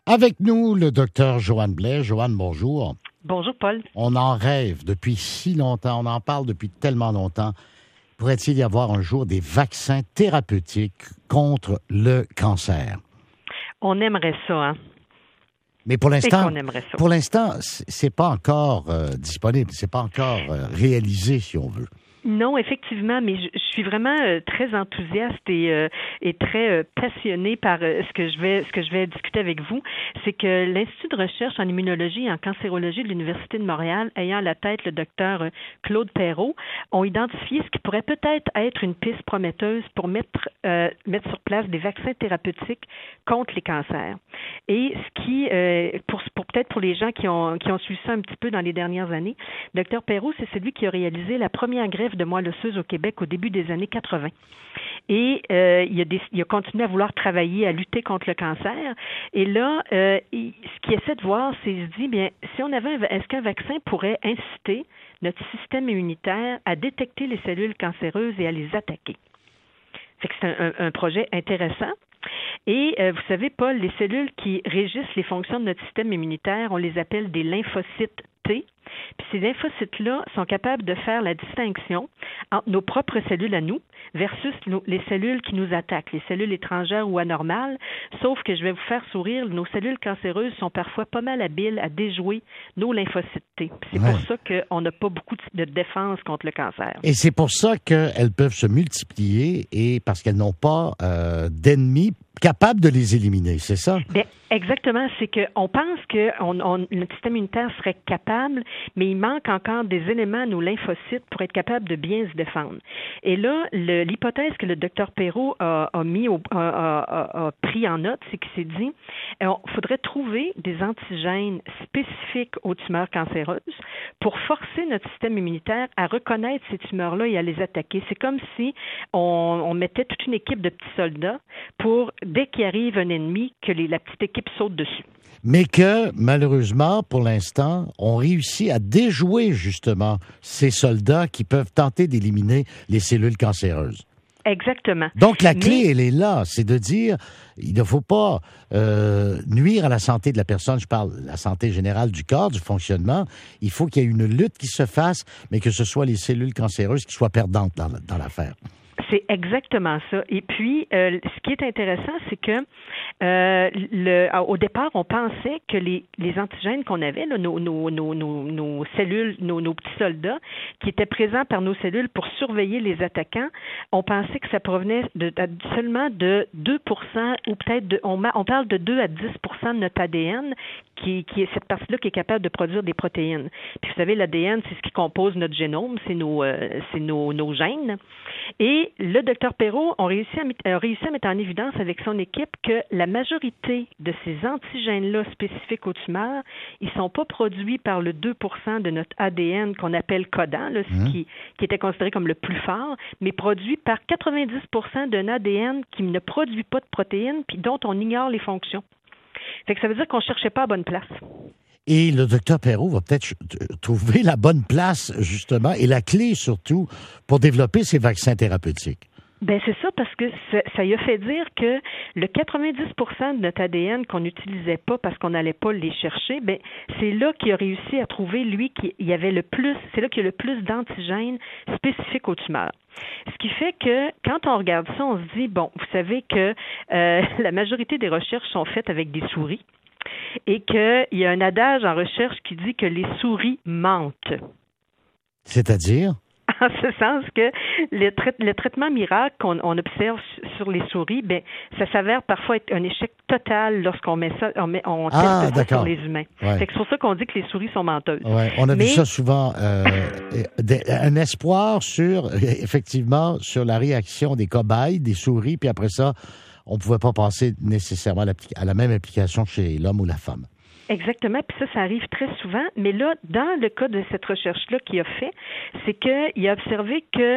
Avec nous, le docteur Joanne Blais. Joanne, bonjour. Bonjour, Paul. On en rêve depuis si longtemps, on en parle depuis tellement longtemps. Pourrait-il y avoir un jour des vaccins thérapeutiques contre le cancer? On aimerait ça, hein? Mais pour l'instant, c'est pas encore disponible, c'est pas encore réalisé, si on veut. Non, effectivement, mais je suis vraiment très enthousiaste et très passionnée par ce que je vais discuter avec vous. C'est que l'Institut de recherche en immunologie et en cancérologie de l'Université de Montréal, ayant à la tête le docteur Claude Perrault, ont identifié ce qui pourrait peut-être être une piste prometteuse pour mettre sur place des vaccins thérapeutiques contre les cancers. Et ce qui, peut-être pour les gens qui ont suivi ça un petit peu dans les dernières années, docteur Perrault, c'est celui qui a réalisé la première greffe de moelle osseuse au Québec au début des années 80. Et il a continué à vouloir travailler, à lutter contre le cancer. Et là, ce qu'il essaie de voir, c'est il se dit, bien, si on avait est-ce qu'un vaccin pourrait inciter notre système immunitaire à détecter les cellules cancéreuses et à les attaquer? Fait que c'est un projet intéressant. Et vous savez, Paul, les cellules qui régissent les fonctions de notre système immunitaire, on les appelle des lymphocytes T. Puis ces lymphocytes-là sont capables de faire la distinction entre nos propres cellules à nous versus les cellules qui nous attaquent, les cellules étrangères ou anormales, sauf que je vais vous faire sourire, nos cellules cancéreuses sont parfois pas mal habiles à déjouer nos lymphocytes T. C'est pour ça qu'on n'a pas beaucoup de défense contre le cancer. Et c'est pour ça qu'elles peuvent se multiplier et parce qu'elles n'ont pas d'ennemis capables de les éliminer, c'est ça? Bien, exactement. C'est qu'on pense que notre système immunitaire serait capable, mais il manque encore des éléments à nos lymphocytes pour être capable de bien se défendre. Et là, l'hypothèse que le docteur Perrault a pris en note, c'est qu'il s'est dit, il faudrait trouver des antigènes spécifiques aux tumeurs cancéreuses pour forcer notre système immunitaire à reconnaître ces tumeurs-là et à les attaquer. C'est comme si on mettait toute une équipe de petits soldats pour, dès qu'il arrive un ennemi, que la petite équipe saute dessus. Mais que, malheureusement, pour l'instant, on réussit à déjouer, justement, ces soldats qui peuvent tenter d'éliminer les cellules cancéreuses. Exactement. Donc, la clé, elle est là. C'est de dire, il ne faut pas nuire à la santé de la personne. Je parle de la santé générale du corps, du fonctionnement. Il faut qu'il y ait une lutte qui se fasse, mais que ce soit les cellules cancéreuses qui soient perdantes dans l'affaire. C'est exactement ça. Et puis, ce qui est intéressant, c'est que au départ, on pensait que les antigènes qu'on avait, là, nos cellules, nos petits soldats, qui étaient présents par nos cellules pour surveiller les attaquants, on pensait que ça provenait seulement de 2%, ou peut-être on parle de 2 à 10% de notre ADN, qui est cette partie-là qui est capable de produire des protéines. Puis vous savez, l'ADN, c'est ce qui compose notre génome, c'est nos gènes. Et le docteur Perrault a réussi à mettre en évidence avec son équipe que la majorité de ces antigènes-là spécifiques aux tumeurs, ils sont pas produits par le 2% de notre ADN qu'on appelle codant, là, qui était considéré comme le plus fort, mais produits par 90% d'un ADN qui ne produit pas de protéines puis dont on ignore les fonctions. Fait que ça veut dire qu'on ne cherchait pas à bonne place. Et le docteur Perrault va peut-être trouver la bonne place, justement, et la clé, surtout, pour développer ces vaccins thérapeutiques. Ben c'est ça, parce que ça lui a fait dire que le 90% de notre ADN qu'on n'utilisait pas parce qu'on n'allait pas les chercher, ben c'est là qu'il a réussi à trouver, lui, c'est là qu'il y a le plus d'antigènes spécifiques aux tumeurs. Ce qui fait que, quand on regarde ça, on se dit, bon, vous savez que la majorité des recherches sont faites avec des souris et qu'il y a un adage en recherche qui dit que les souris mentent. C'est-à-dire? En ce sens que le traitement miracle qu'on observe sur les souris, ben ça s'avère parfois être un échec total lorsqu'on met ça, on teste ça sur les humains. Ouais. C'est pour ça qu'on dit que les souris sont menteuses. Ouais. On a vu ça souvent, un espoir effectivement, sur la réaction des cobayes, des souris, puis après ça, on ne pouvait pas passer nécessairement à la même application chez l'homme ou la femme. Exactement, puis ça arrive très souvent. Mais là, dans le cas de cette recherche-là qu'il a fait, c'est qu'il a observé que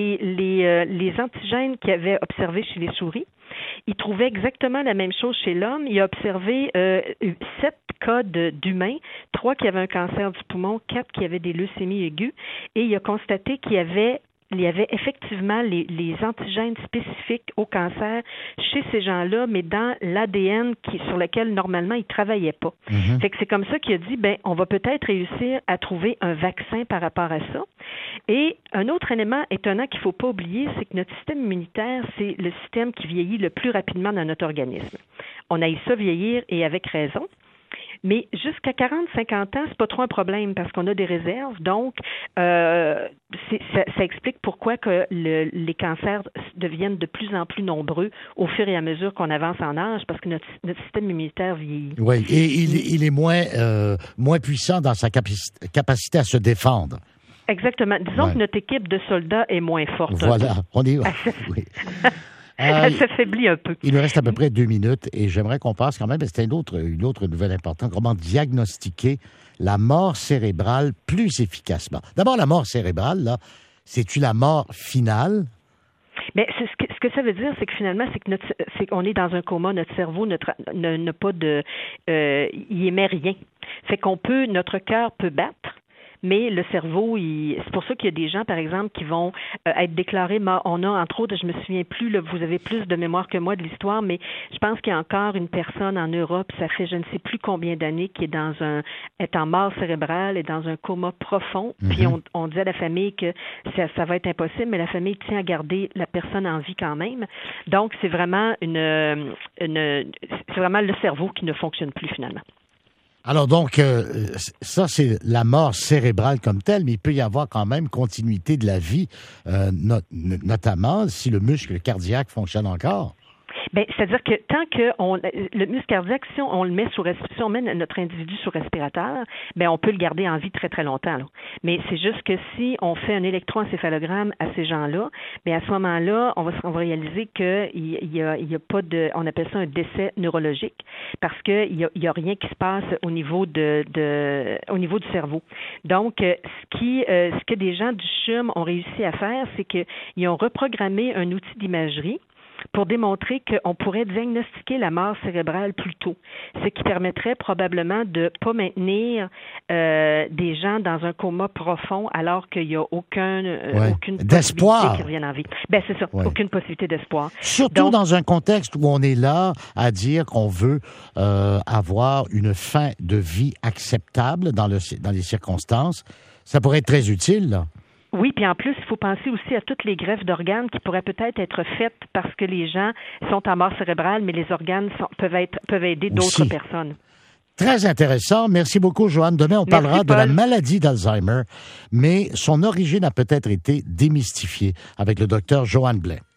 les antigènes qu'il avait observés chez les souris, il trouvait exactement la même chose chez l'homme. Il a observé 7 cas d'humains, 3 qui avaient un cancer du poumon, 4 qui avaient des leucémies aiguës, et il a constaté qu'il y avait il y avait effectivement les antigènes spécifiques au cancer chez ces gens-là, mais dans l'ADN sur lequel normalement ils travaillaient pas. Mm-hmm. Fait que c'est comme ça qu'il a dit, on va peut-être réussir à trouver un vaccin par rapport à ça. Et un autre élément étonnant qu'il faut pas oublier, c'est que notre système immunitaire, c'est le système qui vieillit le plus rapidement dans notre organisme. On a eu ça vieillir et avec raison. Mais jusqu'à 40-50 ans, c'est pas trop un problème parce qu'on a des réserves. Donc, ça explique pourquoi que les cancers deviennent de plus en plus nombreux au fur et à mesure qu'on avance en âge parce que notre système immunitaire vieillit. Oui, et il est moins puissant dans sa capacité à se défendre. Exactement. Disons que notre équipe de soldats est moins forte. Voilà, on est... oui. Elle s'affaiblit un peu. Il nous reste à peu près 2 minutes et j'aimerais qu'on passe quand même, c'était une autre nouvelle importante, comment diagnostiquer la mort cérébrale plus efficacement. D'abord, la mort cérébrale, là, c'est-tu la mort finale? Mais ce que ça veut dire, c'est que finalement, c'est qu'on est dans un coma, notre cerveau n'a pas de... il émet rien. Fait notre cœur peut battre, mais le cerveau, c'est pour ça qu'il y a des gens, par exemple, qui vont être déclarés morts. On a, entre autres, je me souviens plus, là, vous avez plus de mémoire que moi de l'histoire, mais je pense qu'il y a encore une personne en Europe, ça fait je ne sais plus combien d'années, qui est en mort cérébrale et dans un coma profond. Mm-hmm. Puis on dit à la famille que ça va être impossible, mais la famille tient à garder la personne en vie quand même. Donc, c'est vraiment c'est vraiment le cerveau qui ne fonctionne plus finalement. Alors donc, ça, c'est la mort cérébrale comme telle, mais il peut y avoir quand même continuité de la vie, notamment si le muscle cardiaque fonctionne encore. Bien, c'est-à-dire que tant que le muscle cardiaque, si on le met si on met notre individu sous respirateur, bien, on peut le garder en vie très, très longtemps. Là. Mais c'est juste que si on fait un électroencéphalogramme à ces gens-là, bien, à ce moment-là, on va réaliser qu'il y a pas on appelle ça un décès neurologique, parce qu'il y a rien qui se passe au niveau au niveau du cerveau. Donc, ce que des gens du CHUM ont réussi à faire, c'est qu'ils ont reprogrammé un outil d'imagerie pour démontrer qu'on pourrait diagnostiquer la mort cérébrale plus tôt, ce qui permettrait probablement de ne pas maintenir des gens dans un coma profond alors qu'il n'y a aucune d'espoir possibilité qu'ils reviennent en vie. Ben c'est ça, aucune possibilité d'espoir. Surtout dans un contexte où on est là à dire qu'on veut avoir une fin de vie acceptable dans les circonstances, ça pourrait être très utile, là. Oui, puis en plus, il faut penser aussi à toutes les greffes d'organes qui pourraient peut-être être faites parce que les gens sont en mort cérébrale, mais les organes peuvent aider d'autres personnes. Très intéressant. Merci beaucoup, Joanne. Demain, on parlera de la maladie d'Alzheimer, mais son origine a peut-être été démystifiée avec le docteur Joanne Blais.